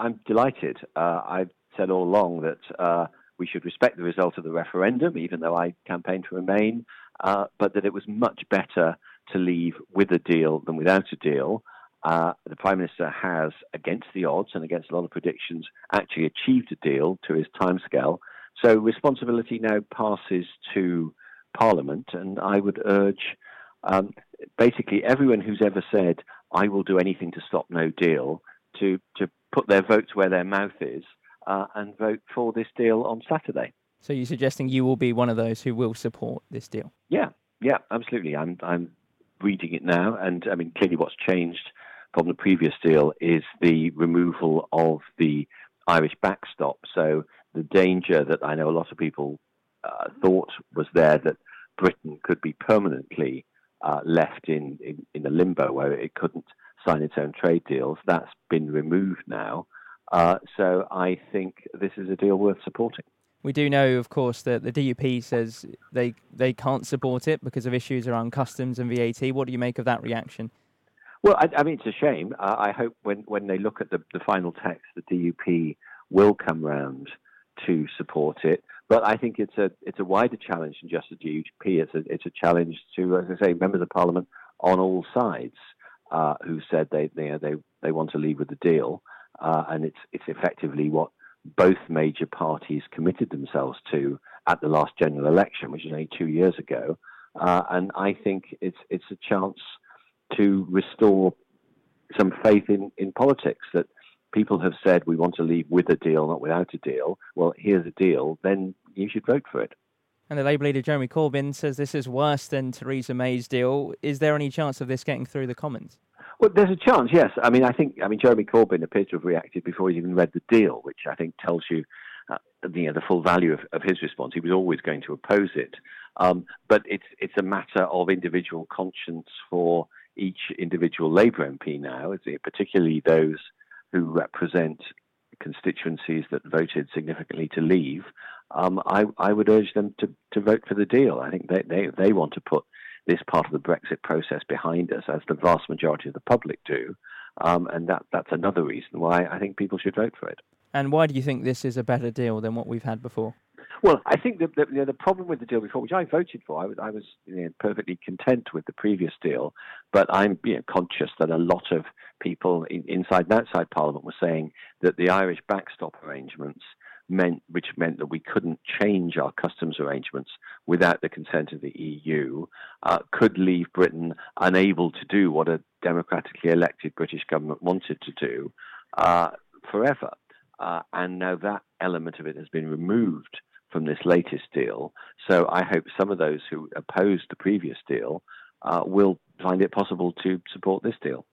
I'm delighted. I've said all along that we should respect the result of the referendum, even though I campaigned to remain, but that it was much better to leave with a deal than without a deal. The Prime Minister has, against the odds and against a lot of predictions, actually achieved a deal to his timescale. So responsibility now passes to Parliament, and I would urge basically everyone who's ever said, I will do anything to stop no deal, to put their votes where their mouth is and vote for this deal on Saturday. So you're suggesting you will be one of those who will support this deal? Yeah, absolutely. I'm reading it now, and I mean, clearly what's changed from the previous deal is the removal of the Irish backstop. So the danger that I know a lot of people thought was there, that Britain could be permanently left in a limbo where it couldn't sign its own trade deals, that's been removed now. So I think this is a deal worth supporting. We do know, of course, that the DUP says they can't support it because of issues around customs and VAT. What do you make of that reaction? Well, I mean, it's a shame. I hope when they look at the final text, the DUP will come round to support it. But I think it's a wider challenge than just the DUP. It's a challenge to, as I say, members of Parliament on all sides who said they want to leave with the deal, and it's effectively what both major parties committed themselves to at the last general election, which was only 2 years ago. And I think it's a chance to restore some faith in politics, that people have said we want to leave with a deal, not without a deal. Well, here's a deal, then you should vote for it. And the Labour leader, Jeremy Corbyn, says this is worse than Theresa May's deal. Is there any chance of this getting through the Commons? Well, there's a chance, yes. I mean, Jeremy Corbyn appears to have reacted before he's even read the deal, which I think tells you the full value of his response. He was always going to oppose it. But it's a matter of individual conscience for each individual Labour MP now, particularly those who represent constituencies that voted significantly to leave. I would urge them to vote for the deal. I think they want to put this part of the Brexit process behind us, as the vast majority of the public do. And that's another reason why I think people should vote for it. And why do you think this is a better deal than what we've had before? Well, I think that the problem with the deal before, which I voted for, I was perfectly content with the previous deal, but I'm conscious that a lot of people inside and outside Parliament were saying that the Irish backstop arrangements which meant that we couldn't change our customs arrangements without the consent of the EU, could leave Britain unable to do what a democratically elected British government wanted to do forever. And now that element of it has been removed from this latest deal. So I hope some of those who opposed the previous deal will find it possible to support this deal.